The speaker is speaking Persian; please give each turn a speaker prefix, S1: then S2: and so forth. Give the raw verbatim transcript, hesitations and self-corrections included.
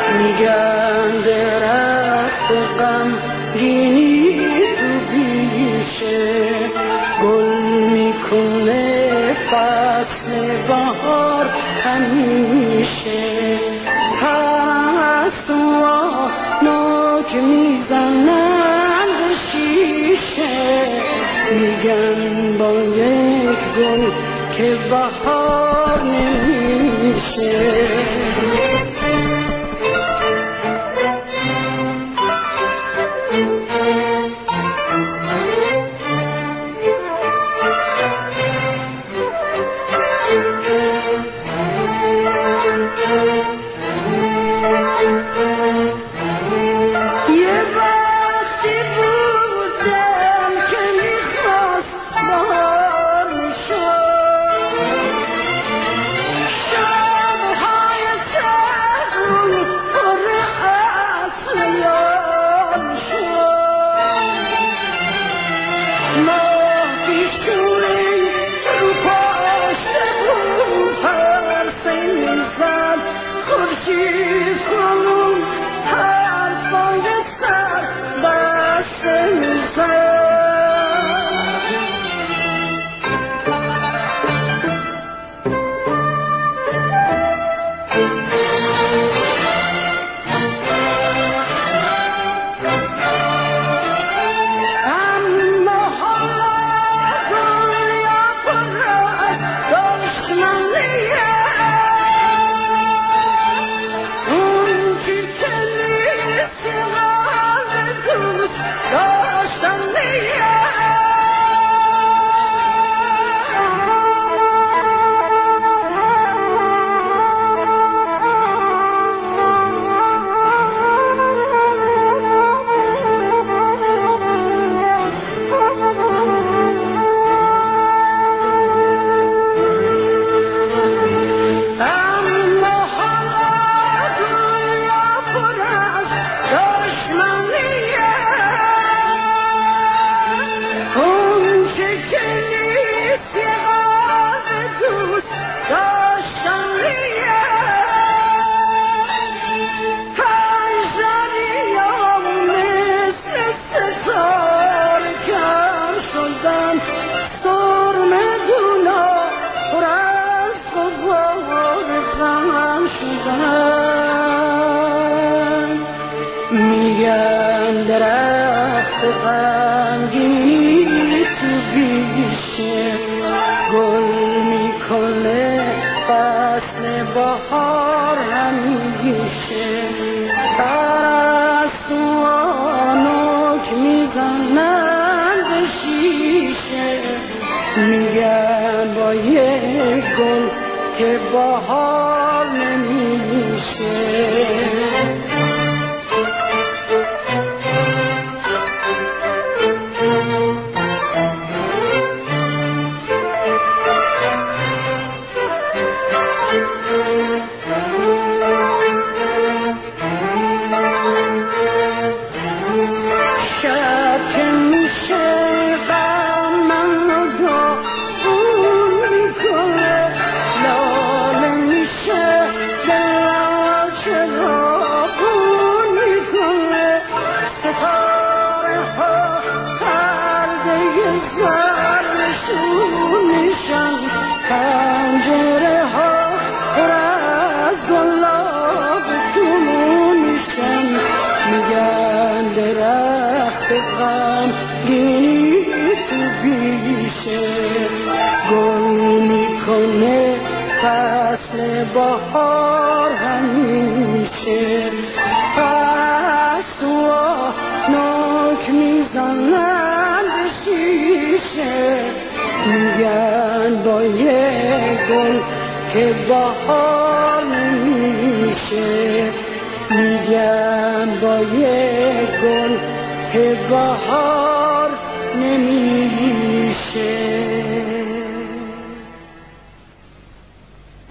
S1: میگن درخت غمگینی تو بیشه گل میکنه فصل بهار همیشه پرستوها نوک میزنن به شیشه میگن با یک گل که بهار نمیشه خورشید خانم حرفای سر بسته میزد اما حالا دنیا پر از دشمنیه میگن درخت غمگینی تو بیشه گل میکنه فصل بهار همیشه پرستوها نوک میزنن به شیشه میگن با یک گل که بهار نمیشه پنجره ها پر از گلاب خونشن میگن درخت غمگینی تو بیشه گل میکنه فصل بهار همیشه پرستوها نوک میزنن به شیشه میگن با یک گل که بهار نمیشه میگن با یک گل که بهار نمیشه